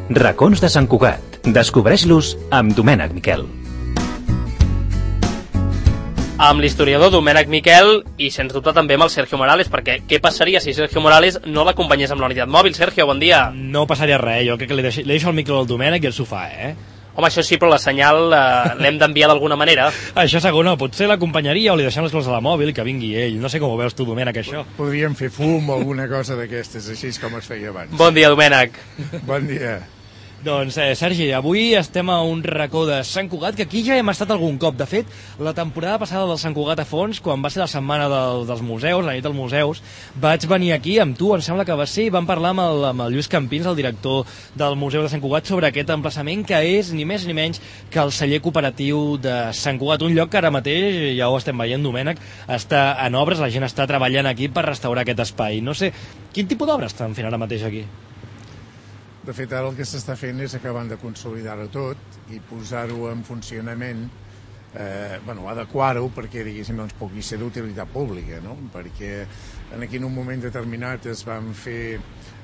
Racons de Sant Cugat. Descobreix-los amb Domènec Miquel. Amb l'historiador Domènec Miquel i, sens dubte, també amb el Sergio Morales, perquè què passaria si Sergio Morales no l'acompanyés amb la unitat mòbil? Sergio, bon dia. No passaria res, jo crec que li deixo el micro al Domènec i el sofà, Home, això sí, però la senyal l'hem d'enviar d'alguna manera. Això segur, no, potser l'acompanyaria o li deixem les coses a la mòbil, que vingui ell. No sé com ho veus tu, Domènec, això. Podríem fer fum o alguna cosa d'aquestes, així com es feia abans. Bon dia, Domènec. Bon dia. Doncs, Sergi, avui estem a un racó de Sant Cugat, que aquí ja hem estat algun cop. De fet, la temporada passada del Sant Cugat a fons, quan va ser la setmana dels museus, la nit dels museus, vaig venir aquí amb tu, em sembla que va ser, i vam parlar amb el Lluís Campins, el director del Museu de Sant Cugat, sobre aquest emplaçament que és ni més ni menys que el celler cooperatiu de Sant Cugat, un lloc que ara mateix, ja ho estem veient, Domènec, està en obres, la gent està treballant aquí per restaurar aquest espai. No sé, quin tipus d'obres estan fent ara mateix aquí? De fet, ara el que s'està fent és acabant de consolidar-ho tot i posar-ho en funcionament, adequar-ho perquè, diguéssim, doncs, pugui ser d'utilitat pública, no? Perquè aquí en un moment determinat es van fer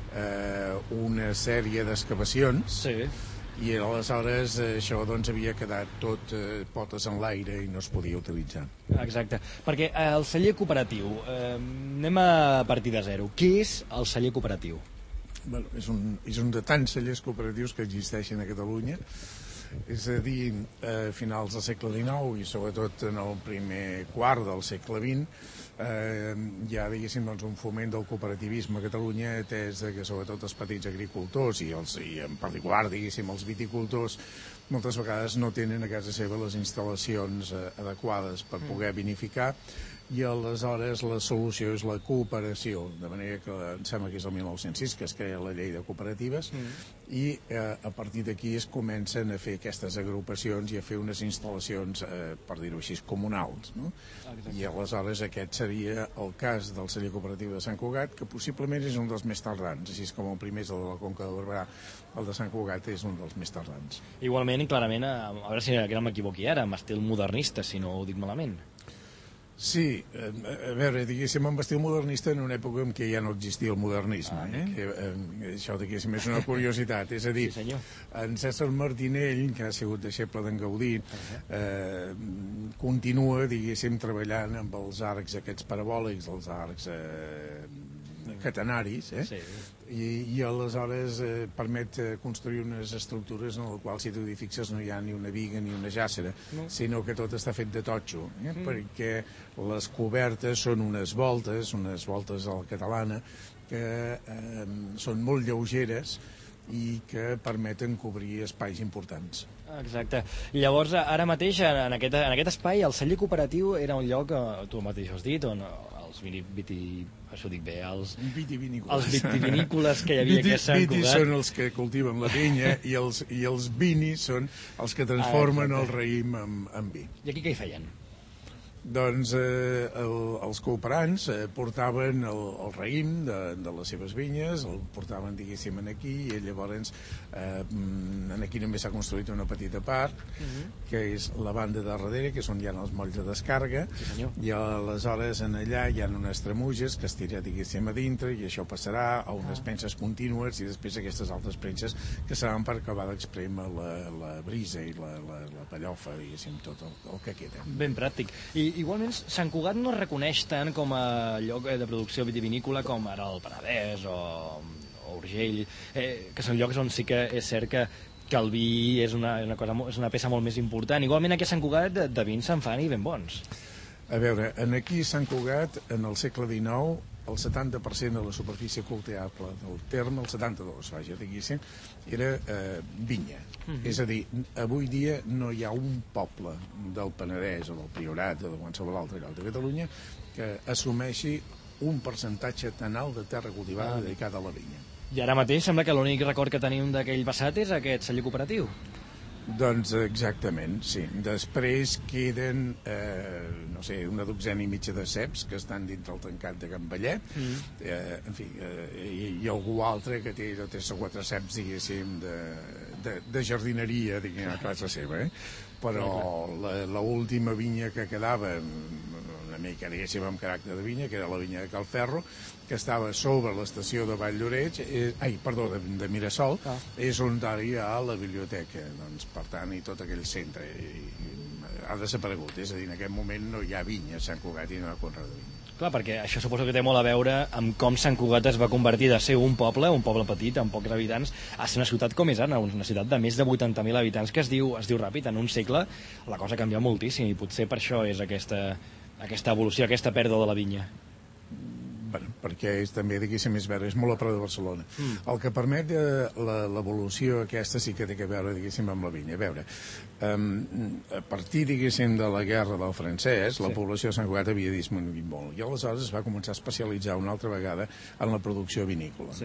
una sèrie d'excavacions, sí. I aleshores això doncs, havia quedat tot potes en l'aire i no es podia utilitzar. Exacte, perquè el celler cooperatiu, anem a partir de zero. Què és el celler cooperatiu? Bueno, és un de tants cellers cooperatius que existeixen a Catalunya, és a dir, a finals del segle XIX i sobretot en el primer quart del segle XX hi ha, diguéssim, doncs, un foment del cooperativisme a Catalunya, atès que sobretot els petits agricultors i en particular, diguéssim, els viticultors moltes vegades no tenen a casa seva les instal·lacions adequades per poder vinificar, i aleshores la solució és la cooperació, de manera que em sembla que és el 1906 que es crea la llei de cooperatives i a partir d'aquí es comencen a fer aquestes agrupacions i a fer unes instal·lacions, per dir-ho així, comunals, no? I aleshores aquest seria el cas del celler cooperatiu de Sant Cugat, que possiblement és un dels més tardans, així com el primer és el de la Conca de Barberà, el de Sant Cugat és un dels més tardans. Igualment, clarament, a veure si no m'equivoqui ara, amb estil modernista, si no ho dic malament. Sí, a veure, diguéssim, amb estil modernista en una època en què ja no existia el modernisme, això, diguéssim, és una curiositat, és a dir, sí, en César Martinell, que ha sigut deixeble d'en Gaudí, continua, diguéssim, treballant amb els arcs aquests parabòlics, els arcs catenaris, sí. I aleshores permet construir unes estructures en les quals, si tu t'hi fixes, no hi ha ni una viga ni una jàssera, sinó que tot està fet de totxo, perquè les cobertes són unes voltes a la catalana, que són molt lleugeres i que permeten cobrir espais importants. Exacte. Llavors, ara mateix, en aquest espai, el celler cooperatiu era un lloc, tu mateix has dit, on els vitivinícoles que hi havia aquí a Sant Cugat. Vitis són els que cultiven la vinya i els vinis són els que transformen el raïm en vi. I aquí què hi feien? Doncs els cooperants portaven el raïm de les seves vinyes, el portaven, diguéssim, aquí, i llavors aquí només s'ha construït una petita part, que és la banda de darrere, que és on hi ha els molls de descàrrega, i aleshores en allà hi ha unes tremuges que es tira, diguéssim, a dintre, i això passarà a unes penses contínues, i després aquestes altres penses que seran per acabar d'exprémer la brisa i la pellofa, diguéssim, tot el que queda. Ben pràctic. I igualment, Sant Cugat no es reconeix tant com a lloc de producció vitivinícola com ara el Penedès o Urgell, que són llocs on sí que és cert que el vi és una peça molt més important. Igualment aquí a Sant Cugat de vins se'n fan i ben bons. A veure, aquí a Sant Cugat, en el segle XIX, el 70% de la superfície cultivable del terme, el 72, vaja, diguéssim, era vinya. És a dir, avui dia no hi ha un poble del Penedès o del Priorat o de qualsevol altre lloc de Catalunya que assumeixi un percentatge tan alt de terra cultivada dedicada a la vinya. I ara mateix sembla que l'únic record que tenim d'aquell passat és aquest celler cooperatiu. Doncs exactament, sí. Després queden, una dotzena i mitja de ceps que estan dintre el tancat de Can Ballet, en fi, i algú altre que té 3 o 4 ceps, diguéssim, de jardineria, diguem, a casa seva, però l'última vinya que quedava, una mica, diguéssim, amb caràcter de vinya, que era la vinya de Calferro, que estava sobre l'estació de Vall-lloreig, de Mirasol, és on ara hi ha la biblioteca, doncs, per tant, i tot aquell centre ha desaparegut, és a dir, en aquest moment no hi ha vinya a Sant Cugat i no hi ha conreu de vinya. Clar, perquè això suposo que té molt a veure amb com Sant Cugat es va convertir de ser un poble petit, amb pocs habitants, a ser una ciutat com és ara, una ciutat de més de 80.000 habitants, que es diu ràpid. En un segle la cosa ha canviat moltíssim i potser per això és aquesta evolució, aquesta pèrdua de la vinya. Bueno, perquè també, diguéssim, és molt a prop de Barcelona. El que permet l'evolució aquesta sí que té a veure, diguéssim, amb la vinya. A veure, a partir, diguéssim, de la guerra del francès, la població de Sant Cugat havia disminuït molt, i aleshores es va començar a especialitzar una altra vegada en la producció vinícola.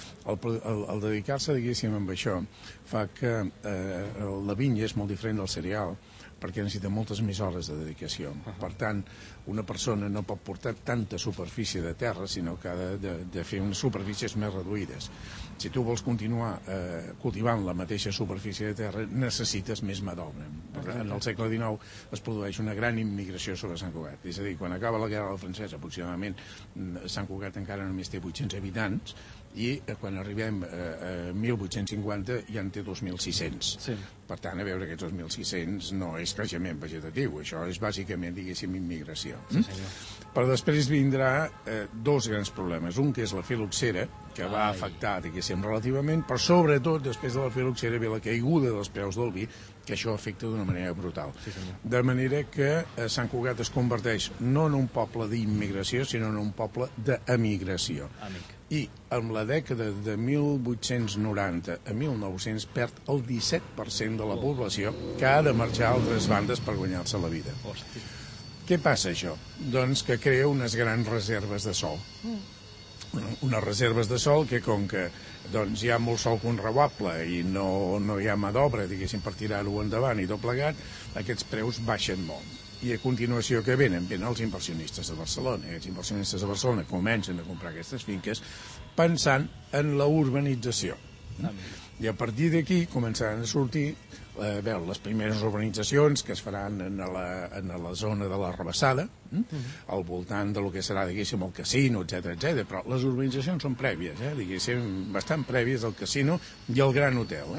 El dedicar-se, diguéssim, amb això fa que la vinya és molt diferent del cereal, perquè necessita moltes més hores de dedicació. Per tant, una persona no pot portar tanta superfície de terra, sinó que ha de fer unes superfícies més reduïdes. Si tu vols continuar cultivant la mateixa superfície de terra, necessites més mà d'obra. En el segle XIX es produeix una gran immigració sobre Sant Cugat. És a dir, quan acaba la guerra del francès, aproximadament, Sant Cugat encara només té 800 habitants, i quan arribem a 1850 ja en té 2.600. Sí. Per tant, a veure, aquests 2.600 no és creixement vegetatiu, això és bàsicament, diguéssim, immigració. Sí, però després vindrà dos grans problemes. Un que és la filoxera, que va afectar, diguéssim, relativament, però sobretot després de la filoxera ve la caiguda dels preus del vi, que això afecta d'una manera brutal. Sí, de manera que Sant Cugat es converteix no en un poble d'immigració, sinó en un poble d'emigració. I en la dècada de 1890 a 1900 perd el 17% de la població, que ha de marxar a altres bandes per guanyar-se la vida. Què passa, això? Doncs que crea unes grans reserves de sol. Unes reserves de sol que, com que doncs, hi ha molt sol conreuable i no hi ha mà d'obra, diguéssim, per tirar-ho endavant i tot plegat, aquests preus baixen molt. I a continuació que venen els inversionistes de Barcelona. Aquests inversionistes de Barcelona comencen a comprar aquestes finques pensant en la urbanització. I a partir d'aquí començaran a sortir les primeres urbanitzacions que es faran en la zona de la Rabassada, al voltant del que serà, diguéssim, el casino, etc. Però les urbanitzacions són prèvies, diguéssim, bastant prèvies al casino i al Gran Hotel.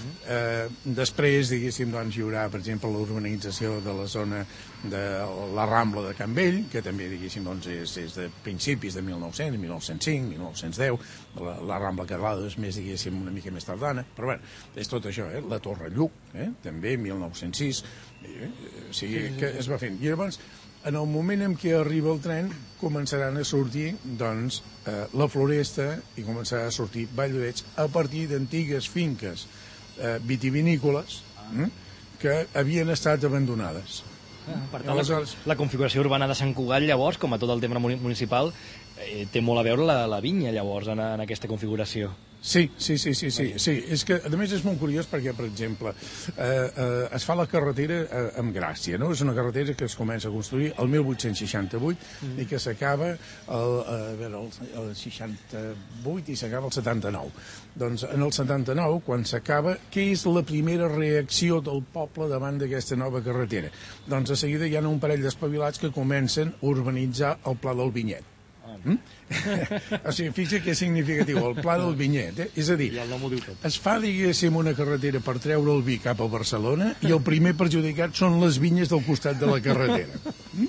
Després, diguéssim, doncs, hi haurà, per exemple, l'urbanització de la zona de la Rambla de Can Vell, que també, diguéssim, doncs, és de principis de 1900, 1905, 1910, la Rambla Catalada és més, diguéssim, una mica més tardana, però bé, és tot això, la Torre Lluc, també, 1906, o sigui, que es va fent. I llavors, en el moment en què arriba el tren, començaran a sortir, doncs, la Floresta i començarà a sortir Vall-lloreig a partir d'antigues finques vitivinícoles que havien estat abandonades. Per tant, la configuració urbana de Sant Cugat, llavors, com a tot el tema municipal, té molt a veure la vinya, llavors, en aquesta configuració. Sí. És que, a més, és molt curiós perquè, per exemple, es fa la carretera amb Gràcia, no? És una carretera que es comença a construir el 1868 i que s'acaba el 68 i s'acaba el 79. Doncs en el 79, quan s'acaba, què és la primera reacció del poble davant d'aquesta nova carretera? Doncs a seguida hi ha un parell d'espavilats que comencen a urbanitzar el Pla del Vinyet. O sigui, fixa que és significatiu el Pla del Vinyet, és a dir, es fa, diguéssim, una carretera per treure el vi cap a Barcelona i el primer perjudicat són les vinyes del costat de la carretera.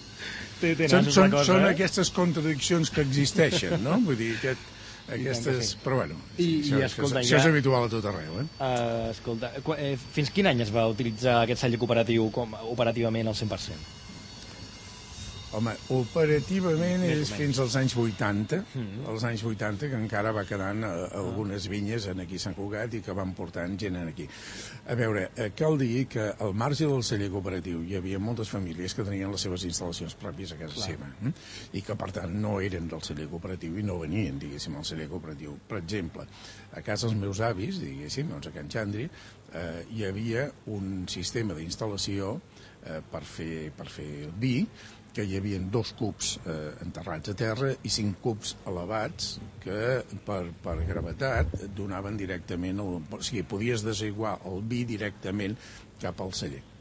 Són aquestes contradiccions que existeixen, no? Vull dir, aquestes... Però bueno, això és habitual a tot arreu. Escolta, fins quin any es va utilitzar aquest celler cooperatiu operativament al 100%? Home, operativament és fins als anys 80, als anys 80, que encara va quedant algunes vinyes aquí a Sant Cugat i que van portant gent aquí. A veure, cal dir que al marge del celler cooperatiu hi havia moltes famílies que tenien les seves instal·lacions pròpies a casa seva i que, per tant, no eren del celler cooperatiu i no venien, diguéssim, al celler cooperatiu. Per exemple, a casa dels meus avis, diguéssim, doncs a Can Xandri, hi havia un sistema d'instal·lació per fer el vi, que hi havia 2 cubs enterrats a terra i 5 cubs elevats que per gravetat donaven directament, o sigui, podies desaiguar el vi directament cap al celler.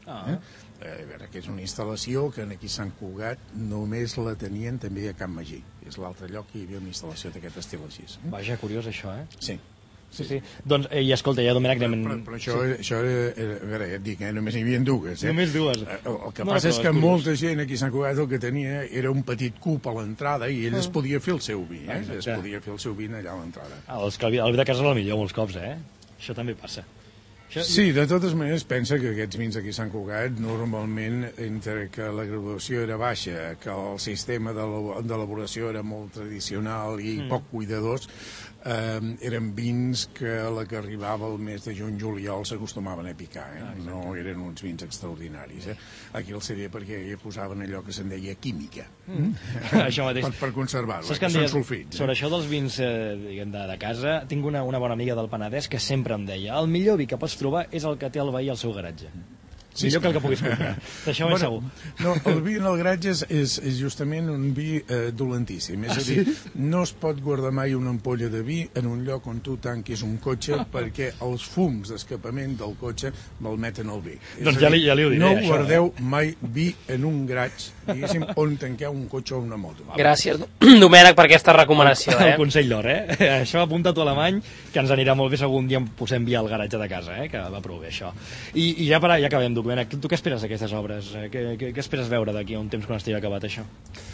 A veure, que és una instal·lació que aquí a Sant Cugat només la tenien també a Can Magí. És l'altre lloc que hi havia una instal·lació d'aquest estil així. Vaja, curiós això, Sí. Sí. Doncs, i escolta, ja, Domènec... Però això era, a veure, ja et dic, només n'hi havia dues. Només dues. El que passa és que molta gent aquí a Sant Cugat el que tenia era un petit cub a l'entrada i ell es podia fer el seu vi, es podia fer el seu vi allà a l'entrada. El vi de casa és el millor molts cops, Això també passa. Sí, de totes maneres, pensa que aquests vins aquí a Sant Cugat, normalment, entre que la graduació era baixa, que el sistema d'elaboració era molt tradicional i poc cuidadors, eren vins que a la que arribava el mes de juny-juliol s'acostumaven a picar, no eren uns vins extraordinaris. Aquí el seria perquè hi posaven allò que se'n deia química, Això mateix. per conservar-lo, Saps que em són deies, sulfits. sobre això dels vins de casa, tinc una bona amiga del Penedès que sempre em deia el millor vi que pots trobar és el que té el veí al seu garatge. Millor que el que puguis comprar. D'això ben segur. No, el vi en el garatge és justament un vi dolentíssim. És a dir, no es pot guardar mai una ampolla de vi en un lloc on tu tanquis un cotxe perquè els fums d'escapament del cotxe malmeten el vi. Doncs ja li ho diré, no això, guardeu mai vi en un garatge, diguéssim, on tanqueu un cotxe o una moto. Gràcies, Domènec, per aquesta recomanació. El consell d'or, Això apunta tu a alemany, que ens anirà molt bé si algun dia posem vi al garatge de casa, que va prou bé això. I ja acabem, Domènec, tu què esperes d'aquestes obres? Què esperes veure d'aquí a un temps quan estigui acabat això?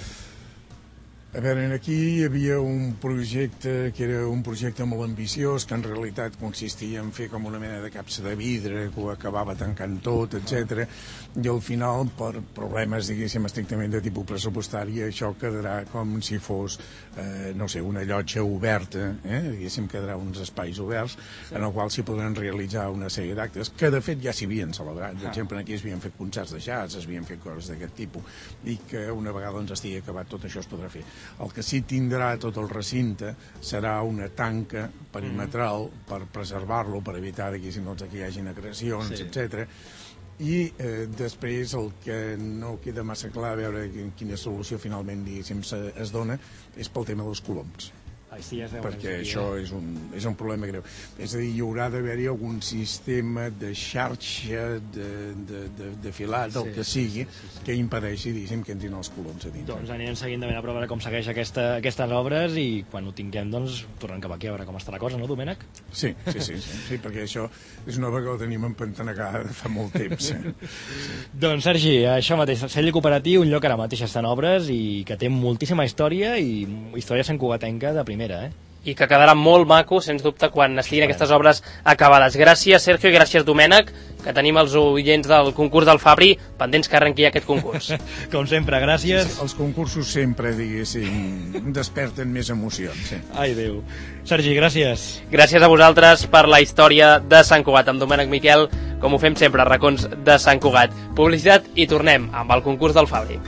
A veure, aquí hi havia un projecte que era un projecte molt ambiciós, que en realitat consistia en fer com una mena de capsa de vidre, que ho acabava tancant tot, etc. I al final, per problemes, diguéssim, estrictament de tipus pressupostari, això quedarà com si fos, no sé, una llotja oberta, diguéssim, quedarà uns espais oberts, en el qual s'hi podran realitzar una sèrie d'actes, que de fet ja s'hi havien celebrat. Per exemple, aquí es havien fet concerts de jazz, es havien fet coses d'aquest tipus, i que una vegada ens estigui acabat tot això es podrà fer. El que sí tindrà tot el recinte serà una tanca perimetral per preservar-lo, per evitar que hi hagin agressions, etc. I després el que no queda massa clar, a veure quina solució finalment es dona, és pel tema dels coloms. Perquè això és un problema greu. És a dir, hi haurà d'haver-hi algun sistema de xarxa, de filat, el que sigui, que impedeixi, diguéssim, que entrin els coloms a dintre. Doncs anirem seguint de ben a prop a veure com segueix aquestes obres i quan ho tinguem, doncs, tornem cap aquí a veure com està la cosa, no, Domènec? Sí, perquè això és una obra que la tenim empantanegada fa molt temps. Doncs, Sergi, això mateix, Celli Cooperatiu, un lloc ara mateix estan obres i que té moltíssima història i història santcugatenca de primera, I que quedarà molt maco, sens dubte, quan estiguin aquestes obres acabades. Gràcies, Sergio, i gràcies, Domènec, que tenim els oients del concurs del Fabri pendents que arrenqui aquest concurs. Com sempre, gràcies. Sí, els concursos sempre, diguéssim, desperten més emocions. Ai, Déu. Sergi, gràcies. Gràcies a vosaltres per la història de Sant Cugat, amb Domènec Miquel, com ho fem sempre, a racons de Sant Cugat. Publicitat i tornem amb el concurs del Fabri.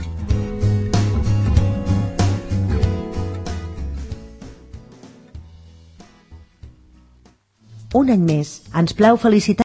Un any més, ens plau felicitar